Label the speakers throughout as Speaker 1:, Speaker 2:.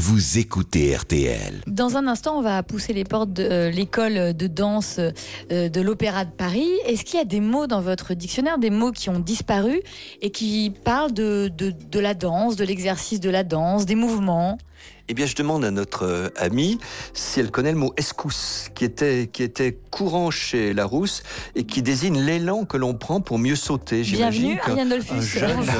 Speaker 1: vous écoutez RTL.
Speaker 2: Dans un instant, on va pousser les portes de l'école de danse de l'Opéra de Paris. Est-ce qu'il y a des mots dans votre dictionnaire, des mots qui ont disparu et qui parlent de la danse, de l'exercice de la danse, des mouvements ?
Speaker 3: Eh bien, je demande à notre amie si elle connaît le mot escousse, qui était courant chez Larousse et qui désigne l'élan que l'on prend pour mieux sauter.
Speaker 2: Bienvenue, Ariane Dolphus.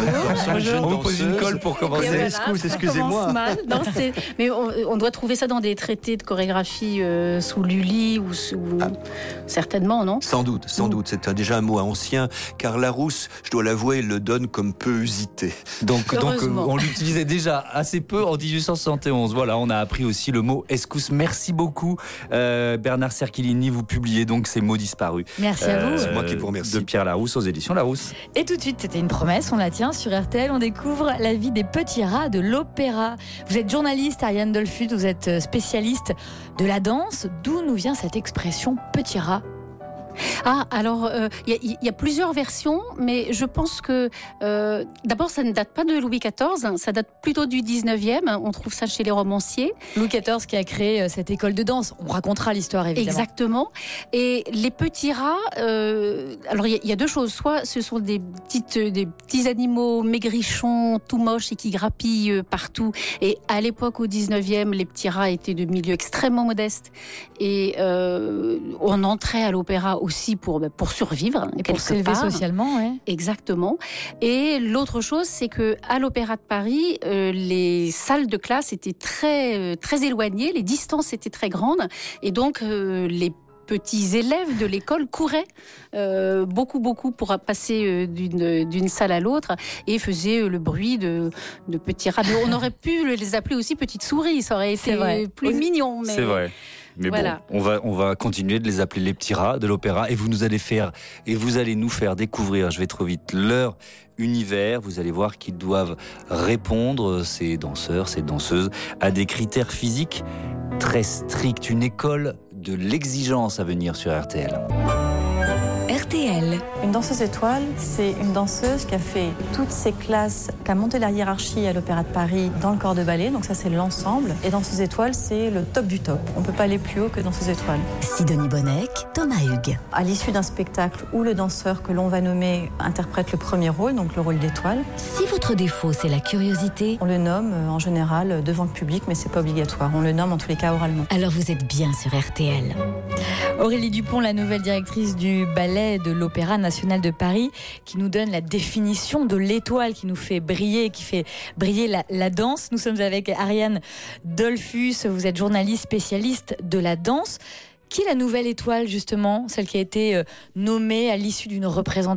Speaker 3: On vous pose une colle pour commencer.
Speaker 4: Voilà,
Speaker 3: Escousse, excusez-moi.
Speaker 4: Mais on doit trouver ça dans des traités de chorégraphie sous Lully ou certainement, non ?
Speaker 3: Sans doute. C'est déjà un mot ancien, car Larousse, je dois l'avouer, le donne comme peu usité.
Speaker 5: Donc on l'utilisait déjà assez peu en 1871. Voilà, on a appris aussi le mot escousse. Merci beaucoup, Bernard Cerchilini. Vous publiez donc ces mots disparus.
Speaker 2: Merci à vous.
Speaker 3: C'est moi qui vous remercie.
Speaker 5: De Pierre Larousse aux éditions Larousse.
Speaker 2: Et tout de suite, c'était une promesse, on la tient sur RTL. On découvre la vie des petits rats de l'opéra. Vous êtes journaliste, Ariane Dolphus, vous êtes spécialiste de la danse. D'où nous vient cette expression petit rat ?
Speaker 4: Alors, il y a plusieurs versions, mais je pense que d'abord, ça ne date pas de Louis XIV, ça date plutôt du 19e. On trouve ça chez les romanciers.
Speaker 2: Louis XIV qui a créé cette école de danse. On racontera l'histoire, évidemment.
Speaker 4: Exactement. Et les petits rats, alors il y a deux choses. Soit ce sont des petits animaux maigrichons, tout moches et qui grappillent partout. Et à l'époque, au 19e, les petits rats étaient de milieux extrêmement modestes. Et on entrait à l'opéra aussi pour survivre,
Speaker 2: et pour s'élever socialement, ouais.
Speaker 4: Exactement. Et l'autre chose, c'est que à l'Opéra de Paris, les salles de classe étaient très très éloignées, les distances étaient très grandes, et donc les petits élèves de l'école couraient beaucoup pour passer d'une salle à l'autre et faisaient le bruit de petits rats. On aurait pu les appeler aussi petites souris, ça aurait été plus mignon. Mais...
Speaker 5: C'est vrai. Mais voilà. Bon, on va continuer de les appeler les petits rats de l'opéra et vous allez nous faire découvrir, je vais trop vite, leur univers. Vous allez voir qu'ils doivent répondre, ces danseurs, ces danseuses, à des critères physiques très stricts. Une école de l'exigence à venir sur RTL.
Speaker 6: RTL.
Speaker 7: Une danseuse étoile, c'est une danseuse qui a fait toutes ses classes, qui a monté la hiérarchie à l'Opéra de Paris dans le corps de ballet. Donc ça, c'est l'ensemble. Et danseuse étoile, c'est le top du top. On ne peut pas aller plus haut que danseuse étoile.
Speaker 6: Sidonie Bonnec, Thomas Hugues.
Speaker 7: À l'issue d'un spectacle où le danseur que l'on va nommer interprète le premier rôle, donc le rôle d'étoile.
Speaker 6: Si votre défaut, c'est la curiosité,
Speaker 7: on le nomme en général devant le public, mais c'est pas obligatoire. On le nomme en tous les cas oralement.
Speaker 6: Alors vous êtes bien sur RTL.
Speaker 2: Aurélie Dupont, la nouvelle directrice du ballet de l'Opéra national de Paris, qui nous donne la définition de l'étoile qui nous fait briller, qui fait briller la danse. Nous sommes avec Ariane Dolphus, vous êtes journaliste spécialiste de la danse. Qui est la nouvelle étoile, justement, celle qui a été nommée à l'issue d'une représentation ?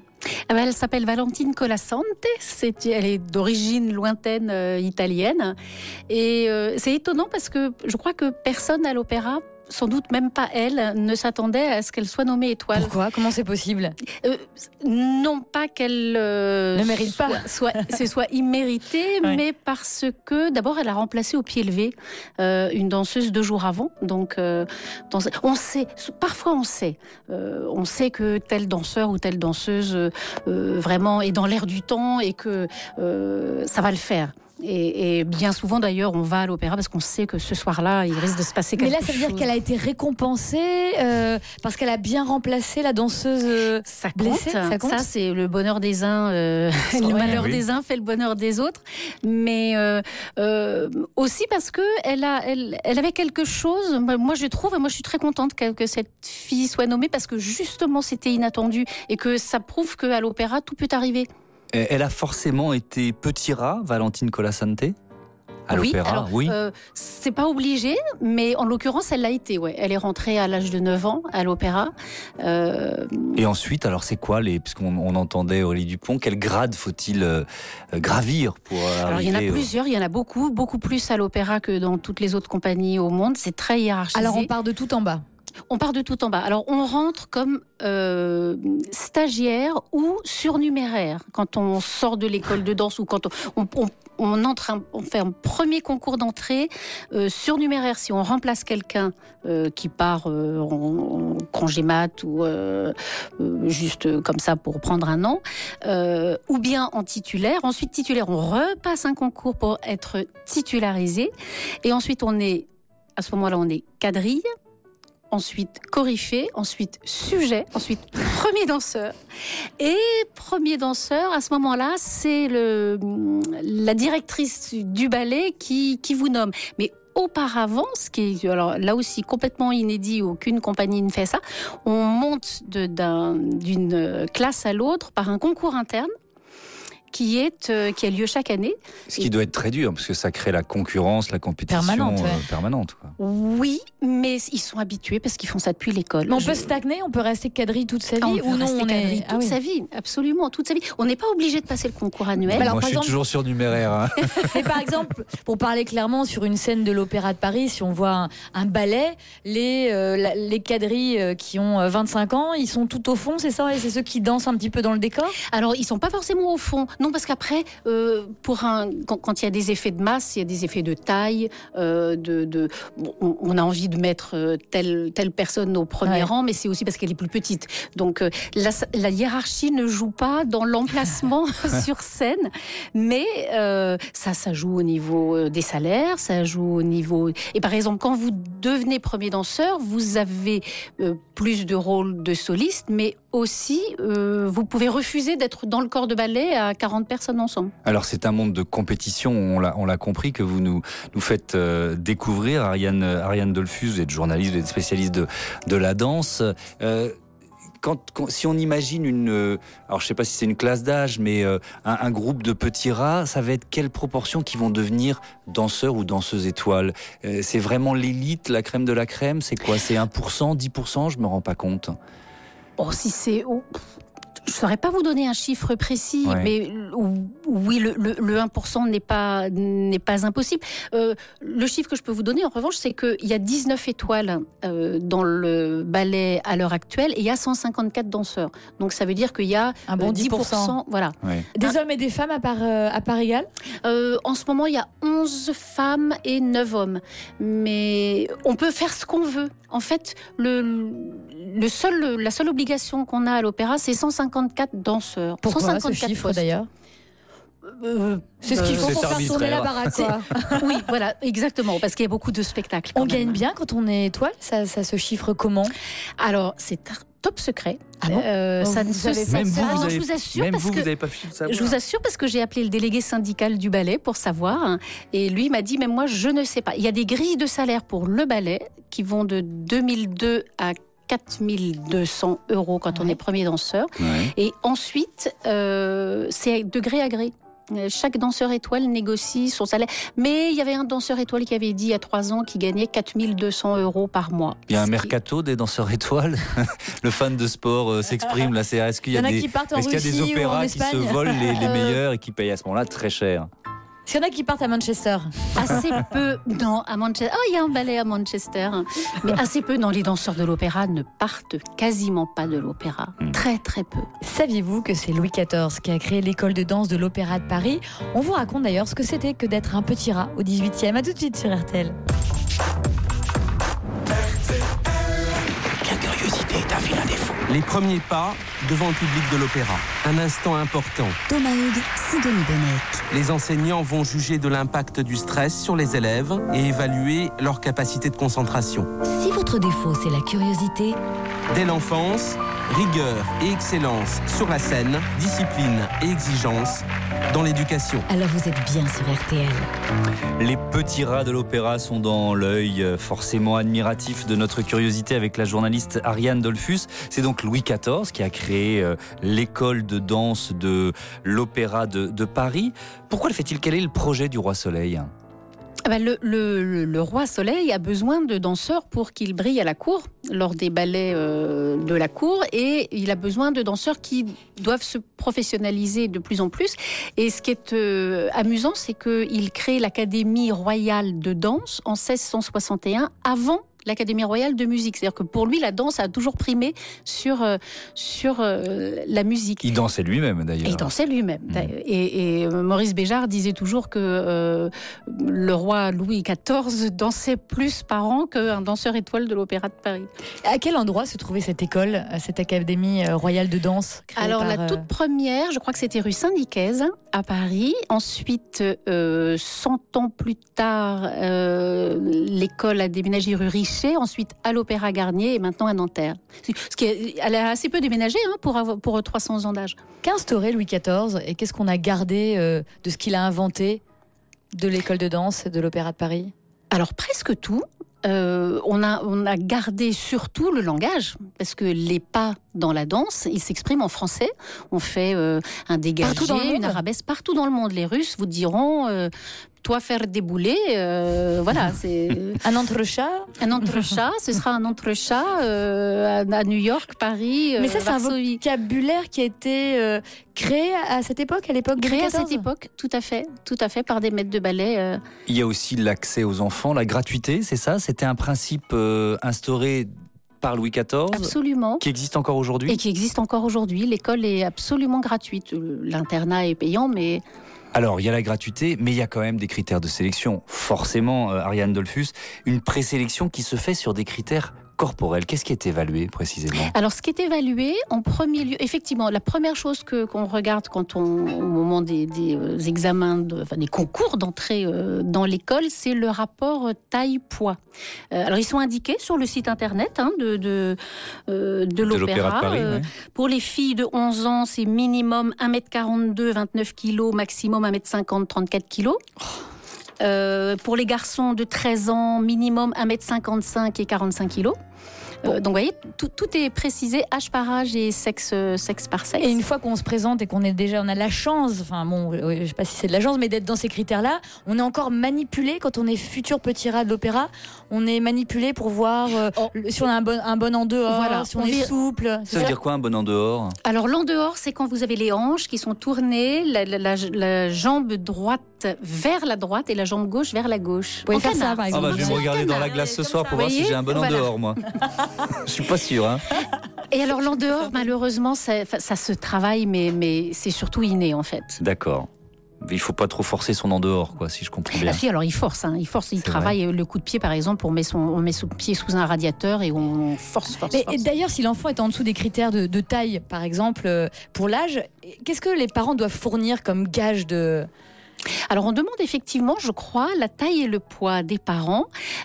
Speaker 4: Elle s'appelle Valentine Colasanti, elle est d'origine lointaine italienne. Et c'est étonnant parce que je crois que personne à l'opéra, sans doute même pas elle, ne s'attendait à ce qu'elle soit nommée étoile.
Speaker 2: Pourquoi ? Comment c'est possible ?
Speaker 4: Non pas qu'elle
Speaker 2: ne mérite pas,
Speaker 4: soit immérité, oui. Mais parce que d'abord elle a remplacé au pied levé une danseuse 2 jours avant. Donc parfois on sait que tel danseur ou telle danseuse vraiment est dans l'air du temps et que ça va le faire. Et bien souvent d'ailleurs on va à l'opéra parce qu'on sait que ce soir-là il risque de se passer quelque chose.
Speaker 2: Mais là ça veut dire qu'elle a été récompensée parce qu'elle a bien remplacé la danseuse blessée.
Speaker 4: Ça compte. Ça c'est le bonheur des uns, le malheur des uns fait le bonheur des autres. Mais aussi parce que elle avait quelque chose. Moi je suis très contente que cette fille soit nommée parce que justement c'était inattendu et que ça prouve qu'à l'opéra tout peut arriver.
Speaker 5: Elle a forcément été petit rat, Valentine Colasanti, à l'opéra, oui.
Speaker 4: C'est pas obligé, mais en l'occurrence, elle l'a été. Ouais. Elle est rentrée à l'âge de 9 ans à l'opéra.
Speaker 5: Et ensuite, alors c'est quoi puisqu'on entendait Aurélie Dupont, quel grade faut-il gravir pour arriver?
Speaker 4: Alors il y en a plusieurs, il y en a beaucoup plus à l'opéra que dans toutes les autres compagnies au monde. C'est très hiérarchisé.
Speaker 2: Alors on part de tout en bas.
Speaker 4: On part de tout en bas. Alors, on rentre comme stagiaire ou surnuméraire. Quand on sort de l'école de danse ou quand on fait un premier concours d'entrée surnuméraire. Si on remplace quelqu'un qui part en congé mat ou juste comme ça pour prendre un an, ou bien en titulaire. Ensuite, titulaire, on repasse un concours pour être titularisé. Et ensuite, à ce moment-là, on est quadrille. Ensuite coryphée, ensuite sujet, ensuite premier danseur. Et premier danseur, à ce moment-là, c'est la directrice du ballet qui vous nomme. Mais auparavant, ce qui est alors là aussi complètement inédit, aucune compagnie ne fait ça, on monte d'une classe à l'autre par un concours interne qui a lieu chaque année.
Speaker 5: Ce qui doit être très dur, parce que ça crée la concurrence, la compétition permanente. Quoi.
Speaker 4: Oui, mais ils sont habitués parce qu'ils font ça depuis l'école.
Speaker 2: Mais on peut stagner, on peut rester quadrille toute sa vie
Speaker 4: ou non, on est toute sa vie, absolument, toute sa vie. On n'est pas obligé de passer le concours annuel.
Speaker 5: Alors, moi, je suis toujours surnuméraire. Hein.
Speaker 2: Mais par exemple, pour parler clairement, sur une scène de l'Opéra de Paris, si on voit un ballet, les quadrilles qui ont 25 ans, ils sont tout au fond, c'est ça? Et c'est ceux qui dansent un petit peu dans le décor?
Speaker 4: Alors, ils sont pas forcément au fond. Non, parce qu'après, quand il y a des effets de masse, il y a des effets de taille, on a envie de mettre telle personne au premier rang, mais c'est aussi parce qu'elle est plus petite. Donc, la hiérarchie ne joue pas dans l'emplacement sur scène, mais ça joue au niveau des salaires, ça joue au niveau... Et par exemple, quand vous devenez premier danseur, vous avez plus de rôles de soliste, mais aussi, vous pouvez refuser d'être dans le corps de ballet à 40 personnes ensemble.
Speaker 5: Alors c'est un monde de compétition, on l'a compris, que vous nous faites découvrir. Ariane Dollfus, vous êtes journaliste, vous êtes spécialiste de la danse. Si on imagine alors je sais pas si c'est une classe d'âge, mais un groupe de petits rats, ça va être quelle proportion qui vont devenir danseurs ou danseuses étoiles? C'est vraiment l'élite, la crème de la crème? C'est quoi? C'est 1%, 10%? Je me rends pas compte.
Speaker 4: Si c'est... Je ne saurais pas vous donner un chiffre précis, mais oui, le 1% n'est pas impossible. Le chiffre que je peux vous donner, en revanche, c'est qu'il y a 19 étoiles dans le ballet à l'heure actuelle et il y a 154 danseurs. Donc ça veut dire qu'il y a
Speaker 2: un bon
Speaker 4: 10%. Voilà.
Speaker 2: Oui. Des hommes et des femmes à part égale?
Speaker 4: En ce moment, il y a 11 femmes et 9 hommes. Mais on peut faire ce qu'on veut. En fait, la seule obligation qu'on a à l'opéra, c'est 154 danseurs.
Speaker 2: Pourquoi
Speaker 4: 154
Speaker 2: ce chiffre
Speaker 4: postes.
Speaker 2: D'ailleurs c'est ce qu'il faut pour faire tourner la baraque, quoi.
Speaker 4: Oui, voilà, exactement, parce qu'il y a beaucoup de spectacles.
Speaker 2: On gagne bien quand on est étoile, ça se chiffre comment?
Speaker 4: Alors, c'est top secret.
Speaker 2: Ah bon
Speaker 4: Ça ne se sait pas. Je vous assure,
Speaker 5: même
Speaker 4: parce
Speaker 5: vous
Speaker 4: que
Speaker 5: n'avez pas pu le savoir.
Speaker 4: Je vous assure parce que j'ai appelé le délégué syndical du ballet pour savoir, et lui m'a dit, même moi, je ne sais pas. Il y a des grilles de salaire pour le ballet qui vont de 2002 à 4200 € quand on est premier danseur. Ouais. Et ensuite, c'est de gré à gré. Chaque danseur étoile négocie son salaire. Mais il y avait un danseur étoile qui avait dit il y a 3 ans qu'il gagnait 4200 € par mois.
Speaker 5: Il y a un mercato des danseurs étoiles. Le fan de sport s'exprime. Là, est-ce qu'il y a des opéras qui se volent les meilleurs et qui payent à ce moment-là très cher?
Speaker 2: Est-ce qu'il y en a qui partent à Manchester?
Speaker 4: Assez peu. Non, à Manchester. Il y a un ballet à Manchester. Mais assez peu. Non, les danseurs de l'opéra ne partent quasiment pas de l'opéra. Très, très peu.
Speaker 2: Saviez-vous que c'est Louis XIV qui a créé l'école de danse de l'Opéra de Paris? On vous raconte d'ailleurs ce que c'était que d'être un petit rat au 18e. À tout de suite sur RTL.
Speaker 1: Quelle curiosité t'a fait un défaut?
Speaker 8: Les premiers pas devant le public de l'opéra. Un instant important.
Speaker 6: Thomas Hugues, Sidonie Bonnec.
Speaker 8: Les enseignants vont juger de l'impact du stress sur les élèves et évaluer leur capacité de concentration.
Speaker 6: Si votre défaut, c'est la curiosité,
Speaker 8: dès l'enfance, rigueur et excellence sur la scène, discipline et exigence dans l'éducation.
Speaker 6: Alors vous êtes bien sur RTL.
Speaker 5: Les petits rats de l'opéra sont dans l'œil forcément admiratif de notre curiosité avec la journaliste Ariane Dollfus. C'est donc Louis XIV qui a créé l'école de danse de l'Opéra de Paris. Pourquoi le fait-il? Quel est le projet du Roi Soleil?
Speaker 4: Le Roi Soleil a besoin de danseurs pour qu'il brille à la cour, lors des ballets de la cour, et il a besoin de danseurs qui doivent se professionnaliser de plus en plus. Et ce qui est amusant, c'est qu'il crée l'Académie royale de danse en 1661, avant l'Académie royale de musique. C'est-à-dire que pour lui, la danse a toujours primé sur la musique.
Speaker 5: Il dansait lui-même d'ailleurs.
Speaker 4: Et il dansait lui-même. Et Maurice Béjart disait toujours que le roi Louis XIV dansait plus par an qu'un danseur étoile de l'Opéra de Paris.
Speaker 2: À quel endroit se trouvait cette école, cette Académie royale de danse créée
Speaker 4: Alors
Speaker 2: par,
Speaker 4: la toute première, je crois que c'était rue Saint-Nicaise à Paris. Ensuite, 100 ans plus tard, l'école a déménagé rue Richer, ensuite à l'Opéra Garnier et maintenant à Nanterre. Elle a assez peu déménagé pour 300 ans d'âge.
Speaker 2: Qu'a instauré Louis XIV et qu'est-ce qu'on a gardé de ce qu'il a inventé de l'école de danse de l'Opéra de Paris?
Speaker 4: Alors presque tout. On a gardé surtout le langage, parce que les pas dans la danse, ils s'expriment en français. On fait un dégagé, une arabesque partout dans le monde. Les Russes vous diront toi faire débouler, voilà, c'est
Speaker 2: un entrechat.
Speaker 4: Un entrechat, ce sera un entrechat à New York, Paris,
Speaker 2: mais ça, c'est
Speaker 4: Varsovie.
Speaker 2: Un vocabulaire qui a été créé à cette époque, à l'époque de Louis XIV.
Speaker 4: Créé à cette époque, tout à fait, par des maîtres de ballet.
Speaker 5: Il y a aussi l'accès aux enfants, la gratuité, c'est ça? C'était un principe instauré par Louis XIV.
Speaker 4: Absolument.
Speaker 5: Qui existe encore aujourd'hui.
Speaker 4: Et qui existe encore aujourd'hui. L'école est absolument gratuite. L'internat est payant, mais...
Speaker 5: Alors, il y a la gratuité, mais il y a quand même des critères de sélection. Forcément, Ariane Dollfus, une présélection qui se fait sur des critères corporels. Qu'est-ce qui est évalué précisément?
Speaker 4: Alors, ce qui est évalué, en premier lieu, effectivement, la première chose qu'on regarde au moment des examens, des concours d'entrée dans l'école, c'est le rapport taille-poids. Alors, ils sont indiqués sur le site internet de l'Opéra
Speaker 5: de Paris. Ouais.
Speaker 4: Pour les filles de 11 ans, c'est minimum 1m42, 29 kg, maximum 1m50, 34 kg. Pour les garçons de 13 ans, minimum 1m55 et 45 kg. Donc vous voyez, tout est précisé, âge par âge et sexe par sexe.
Speaker 2: Et une fois qu'on se présente et qu'on est déjà, on a la chance, enfin bon, je sais pas si c'est de la chance, mais d'être dans ces critères-là, on est encore manipulé quand on est futur petit rat de l'opéra. On est manipulé pour voir si on a un bon en dehors, voilà, si on est souple.
Speaker 5: Ça veut dire quoi un bon en dehors?
Speaker 4: Alors l'en dehors, c'est quand vous avez les hanches qui sont tournées, la jambe droite vers la droite et la jambe gauche vers la gauche.
Speaker 2: Vous pouvez faire ça, par exemple.
Speaker 5: Je vais me regarder dans la glace ce soir pour voir si j'ai un bon en dehors, moi. Je suis pas sûr. Hein.
Speaker 4: Et alors l'en dehors, malheureusement, ça se travaille, mais c'est surtout inné en fait.
Speaker 5: D'accord. Il faut pas trop forcer son en dehors, quoi, si je comprends bien.
Speaker 4: Ah si, alors il force, il travaille vrai. Le coup de pied, par exemple, on met son pied sous un radiateur et on force.
Speaker 2: Et d'ailleurs, si l'enfant est en dessous des critères de taille, par exemple, pour l'âge, qu'est-ce que les parents doivent fournir comme gage de...
Speaker 4: Alors on demande effectivement, je crois, la taille et le poids des parents.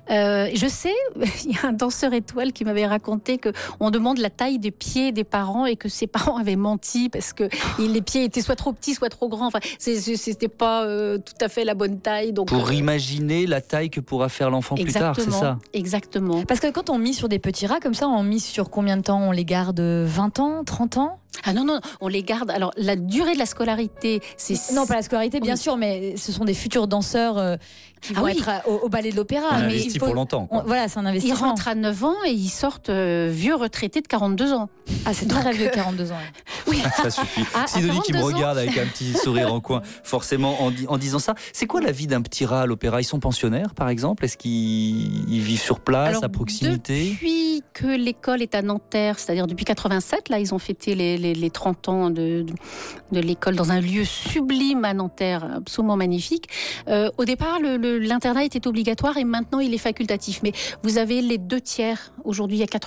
Speaker 4: Je sais, il y a un danseur étoile qui m'avait raconté qu'on demande la taille des pieds des parents et que ses parents avaient menti parce que les pieds étaient soit trop petits, soit trop grands. Enfin, c'était pas tout à fait la bonne taille. Donc,
Speaker 5: pour imaginer la taille que pourra faire l'enfant plus tard, c'est ça?
Speaker 4: Exactement.
Speaker 2: Parce que quand on mise sur des petits rats comme ça, on mise sur combien de temps? On les garde 20 ans, 30 ans?
Speaker 4: Ah non, on les garde. Alors, la durée de la scolarité, c'est...
Speaker 2: Non, pas la scolarité, bien sûr, mais ce sont des futurs danseurs qui vont être au ballet de l'opéra.
Speaker 5: On investit pour longtemps.
Speaker 2: Voilà, c'est un investissement.
Speaker 4: Ils rentrent à 9 ans et ils sortent vieux retraités de 42 ans.
Speaker 2: Ah, c'est très vieux, 42 ans.
Speaker 4: Oui.
Speaker 5: Ça suffit. Sidonie qui me regarde avec un petit sourire en coin, forcément, en disant ça. C'est quoi la vie d'un petit rat à l'opéra? Ils sont pensionnaires, par exemple? Est-ce qu'ils vivent sur place, à proximité?
Speaker 4: Depuis que l'école est à Nanterre, c'est-à-dire depuis 87, là, ils ont fêté les 30 ans de l'école dans un lieu sublime à Nanterre, absolument magnifique. Au départ, l'internat était obligatoire et maintenant il est facultatif. Mais vous avez les 2/3. Aujourd'hui, il y a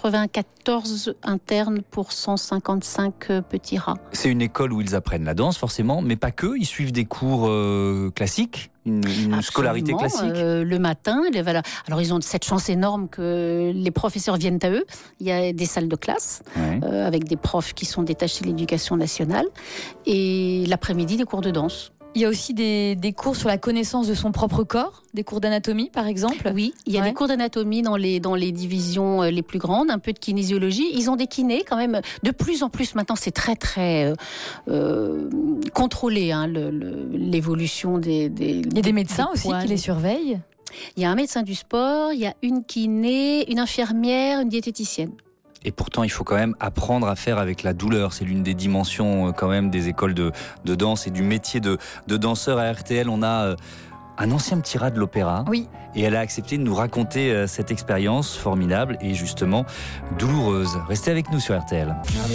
Speaker 4: 94 internes pour 155 petits rats.
Speaker 5: C'est une école où ils apprennent la danse, forcément, mais pas que. Ils suivent des cours classiques. Une scolarité classique.
Speaker 4: Le matin, voilà. Alors ils ont cette chance énorme que les professeurs viennent à eux. Il y a des salles de classe avec des profs qui sont détachés de l'éducation nationale et l'après-midi des cours de danse.
Speaker 2: Il y a aussi des cours sur la connaissance de son propre corps, des cours d'anatomie par exemple.
Speaker 4: Oui, il y a des cours d'anatomie dans les divisions les plus grandes, un peu de kinésiologie. Ils ont des kinés quand même. De plus en plus maintenant, c'est très très contrôlé l'évolution des. Il
Speaker 2: y a des médecins aussi qui les surveillent.
Speaker 4: Il y a un médecin du sport, il y a une kiné, une infirmière, une diététicienne.
Speaker 5: Et pourtant, il faut quand même apprendre à faire avec la douleur. C'est l'une des dimensions quand même des écoles de danse et du métier de danseur à RTL. On a un ancien petit rat de l'opéra.
Speaker 2: Oui.
Speaker 5: Et elle a accepté de nous raconter cette expérience formidable et justement douloureuse. Restez avec nous sur RTL.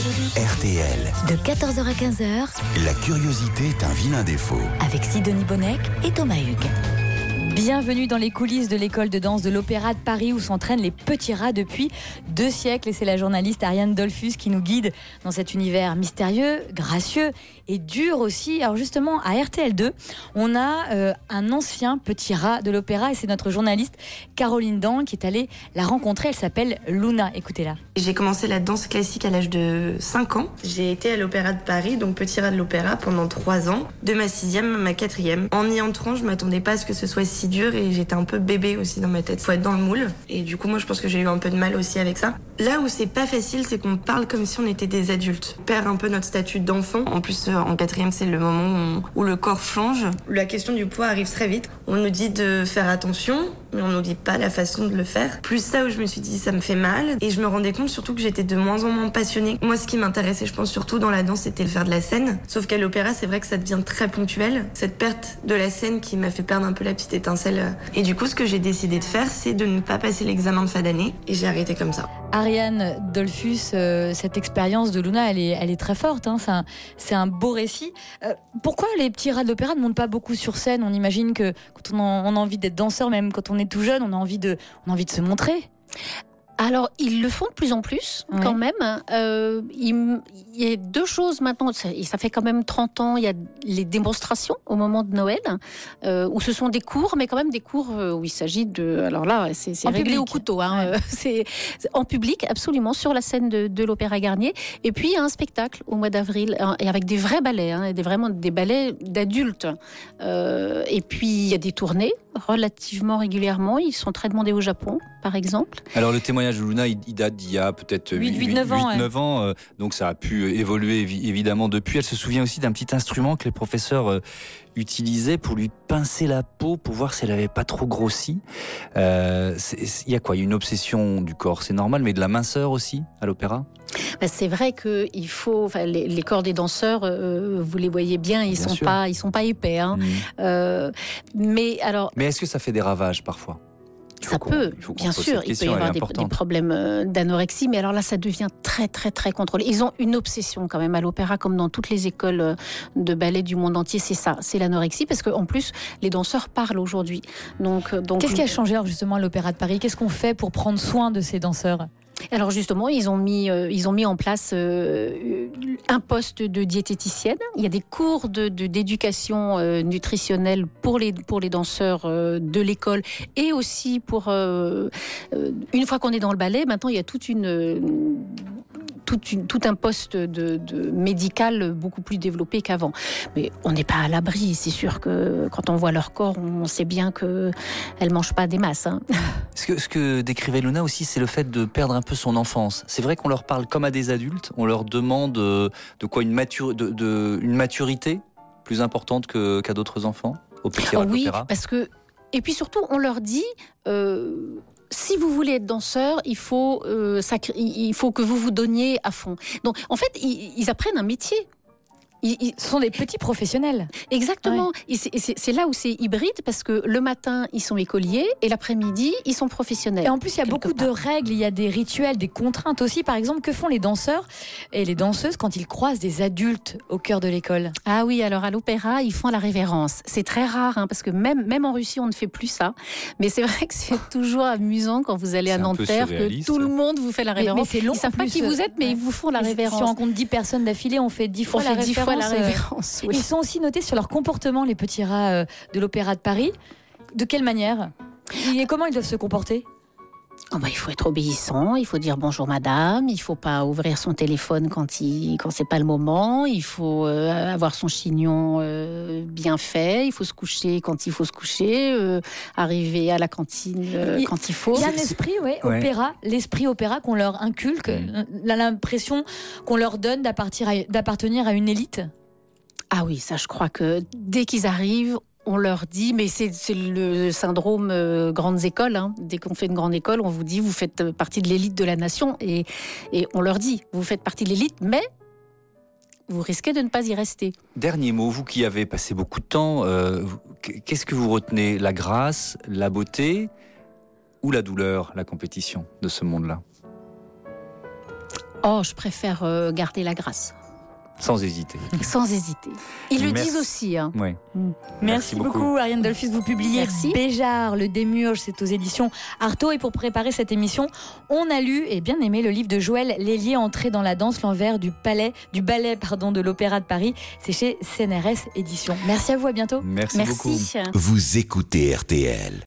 Speaker 1: RTL,
Speaker 6: De 14h à 15h,
Speaker 1: la curiosité est un vilain défaut.
Speaker 6: avec Sidonie Bonnec et Thomas Hugues.
Speaker 2: Bienvenue dans les coulisses de l'école de danse de l'Opéra de Paris où s'entraînent les petits rats depuis 2 siècles. Et c'est la journaliste Ariane Dollfus qui nous guide dans cet univers mystérieux, gracieux et dur aussi. Alors justement, à RTL2, on a un ancien petit rat de l'opéra et c'est notre journaliste Caroline Dan qui est allée la rencontrer. Elle s'appelle Luna. Écoutez-la.
Speaker 9: J'ai commencé la danse classique à l'âge de 5 ans. J'ai été à l'Opéra de Paris, donc petit rat de l'opéra, pendant 3 ans, de ma 6e à ma 4e. En y entrant, je m'attendais pas à ce que ce soit si dur et j'étais un peu bébé aussi dans ma tête. Faut être dans le moule. Et du coup, moi, je pense que j'ai eu un peu de mal aussi avec ça. Là où c'est pas facile, c'est qu'on parle comme si on était des adultes. On perd un peu notre statut d'enfant. En plus, en 4e, c'est le moment où le corps change. La question du poids arrive très vite. On nous dit de faire attention, mais on nous dit pas la façon de le faire. Plus ça où je me suis dit ça me fait mal. Et je me rendais compte surtout que j'étais de moins en moins passionnée. Moi, ce qui m'intéressait, je pense, surtout dans la danse, c'était de faire de la scène. Sauf qu'à l'opéra, c'est vrai que ça devient très ponctuel. Cette perte de la scène qui m'a fait perdre un peu la petite étincelle. Et du coup, ce que j'ai décidé de faire, c'est de ne pas passer l'examen de fin d'année. Et j'ai arrêté comme ça.
Speaker 2: Ariane Dollfus, cette expérience de Luna, elle est très forte. Hein. C'est un beau récit. Pourquoi les petits rats de l'opéra ne montent pas beaucoup sur scène ? On imagine que quand on a envie d'être danseur, même quand on est tout jeune, on a envie de se montrer.
Speaker 4: Alors, ils le font de plus en plus, quand même. Il y a 2 choses maintenant. Ça fait quand même 30 ans. Il y a les démonstrations au moment de Noël, où ce sont des cours, mais quand même des cours où il s'agit de... Alors là, c'est réglé
Speaker 2: public.
Speaker 4: au couteau. Hein. C'est en public, absolument, sur la scène de l'Opéra Garnier. Et puis, il y a un spectacle au mois d'avril, et avec des vrais ballets, hein, vraiment des ballets d'adultes. Et puis, il y a des tournées relativement régulièrement. Ils sont très demandés au Japon, par exemple.
Speaker 5: Alors le témoignage de Luna, il date d'il y a peut-être 8-9 ans. Donc ça a pu évoluer évidemment depuis. Elle se souvient aussi d'un petit instrument que les professeurs utilisaient pour lui pincer la peau pour voir si elle n'avait pas trop grossi. Il y a quoi ? Il y a une obsession du corps, c'est normal, mais de la minceur aussi à l'opéra ?
Speaker 4: C'est vrai que il faut, les corps des danseurs, vous les voyez bien, ils sont pas épais. Hein. Mais
Speaker 5: est-ce que ça fait des ravages parfois ?
Speaker 4: Ça peut, bien sûr, il peut y avoir des problèmes d'anorexie, mais alors là, ça devient très, très, très contrôlé. Ils ont une obsession quand même à l'opéra, comme dans toutes les écoles de ballet du monde entier, c'est ça, c'est l'anorexie, parce qu'en plus, les danseurs parlent aujourd'hui. Donc,
Speaker 2: qu'est-ce qui a changé alors justement à l'Opéra de Paris ? Qu'est-ce qu'on fait pour prendre soin de ces danseurs ?
Speaker 4: Alors justement, ils ont mis en place un poste de diététicienne. Il y a des cours d'éducation nutritionnelle pour les danseurs de l'école et aussi pour une fois qu'on est dans le ballet. Maintenant, il y a tout un poste de médical beaucoup plus développé qu'avant. Mais on n'est pas à l'abri. C'est sûr que quand on voit leur corps, on sait bien qu'elles ne mangent pas des masses. Hein.
Speaker 5: Ce que décrivait Luna aussi, c'est le fait de perdre un peu son enfance. C'est vrai qu'on leur parle comme à des adultes. On leur demande de quoi, une maturité plus importante qu'à d'autres enfants au petit rat de l'opéra.
Speaker 4: Oui, parce que... Et puis surtout, on leur dit... si vous voulez être danseur, il faut que vous vous donniez à fond. Donc, en fait, ils apprennent un métier.
Speaker 2: Ce sont des petits professionnels.
Speaker 4: Exactement. Ouais. C'est là où c'est hybride, parce que le matin, ils sont écoliers, et l'après-midi, ils sont professionnels.
Speaker 2: Et en plus, il y a beaucoup de règles, il y a des rituels, des contraintes aussi. Par exemple, que font les danseurs et les danseuses quand ils croisent des adultes au cœur de l'école ?
Speaker 4: Ah oui, alors à l'opéra, ils font la révérence. C'est très rare, hein, parce que même en Russie, on ne fait plus ça. Mais c'est vrai que c'est toujours amusant quand vous allez à Nanterre, que tout le monde vous fait la révérence.
Speaker 2: Mais c'est long,
Speaker 4: ils ne savent pas qui vous êtes, mais ils vous font la révérence.
Speaker 2: Si on rencontre 10 personnes d'affilée, on fait 10 fois la révérence.
Speaker 4: Oui.
Speaker 2: Ils sont aussi notés sur leur comportement, les petits rats de l'Opéra de Paris. De quelle manière ? Et comment ils doivent se comporter ?
Speaker 4: Il faut être obéissant, il faut dire bonjour madame, il ne faut pas ouvrir son téléphone quand c'est pas le moment, il faut avoir son chignon bien fait, il faut se coucher quand il faut se coucher, arriver à la cantine quand il faut.
Speaker 2: Il y a un esprit, opéra, l'esprit opéra qu'on leur inculque, l'impression qu'on leur donne d'appartenir à une élite.
Speaker 4: Ah oui, ça je crois que dès qu'ils arrivent, on leur dit, mais c'est le syndrome grandes écoles. Hein. Dès qu'on fait une grande école, on vous dit, vous faites partie de l'élite de la nation. Et on leur dit, vous faites partie de l'élite, mais vous risquez de ne pas y rester.
Speaker 5: Dernier mot, vous qui avez passé beaucoup de temps, qu'est-ce que vous retenez? La grâce, la beauté ou la douleur, la compétition de ce monde-là?
Speaker 4: Oh, je préfère garder la grâce.
Speaker 5: Sans hésiter.
Speaker 4: Sans hésiter. Ils le disent aussi. Hein.
Speaker 5: Oui.
Speaker 2: Merci beaucoup Ariane Dolphus. Vous publiez Béjart, le Démiurge, c'est aux éditions Artaud. Et pour préparer cette émission, on a lu et bien aimé le livre de Joël Lélier, Entrée dans la danse, l'envers du ballet de l'Opéra de Paris. C'est chez CNRS Éditions. Merci à vous, à bientôt.
Speaker 5: Merci beaucoup.
Speaker 1: Vous écoutez RTL.